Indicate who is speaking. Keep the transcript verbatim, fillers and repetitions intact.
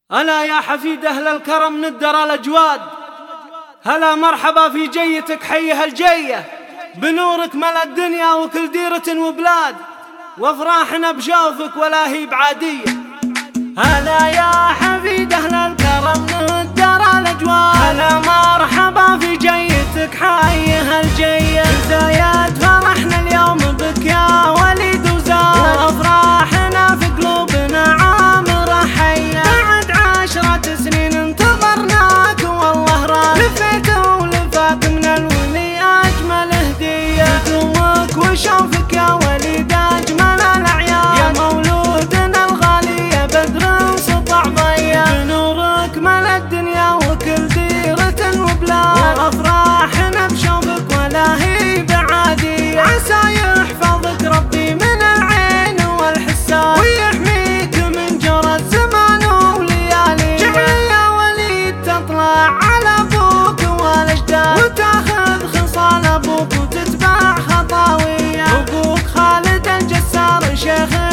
Speaker 1: ألا يا حفيد أهل الكرم من الدرى الأجواد، هلا مرحبا في جيتك حيها الجية، بنورك ملا الدنيا وكل ديرة وبلاد، وافراحنا بجوفك ولا هي بعادية.
Speaker 2: هلا يا حفيد أهل الكرم من الدرى الأجواد، هلا مرحبا في جيتك حيها الجية، بدايات فرحنا اليوم بك يا وليد وزاد، وافراحنا في قلوبنا عامرة حية، بعد عشرة سنين انتظرناك والله راك، لفيت ولفاك من الولي أجمل هدية، قدومك وشوفك يا وليد أجمل الأعياد، يا مولودنا الغالي يا بدر سطع ضيا، بنورك ملا الدنيا وكل ديرة وبلاد، وأفراحنا بشوفك ولا هي بعادية، عسى يحفظك ربي من العين والحساد، ويحميك من جرى الزمان وليالي، جعل يا وليد تطلع على أبوك والأجداد، وتاخذ خصال أبوك وتتبع خطاويه، أبوك خالد الجسار شيخ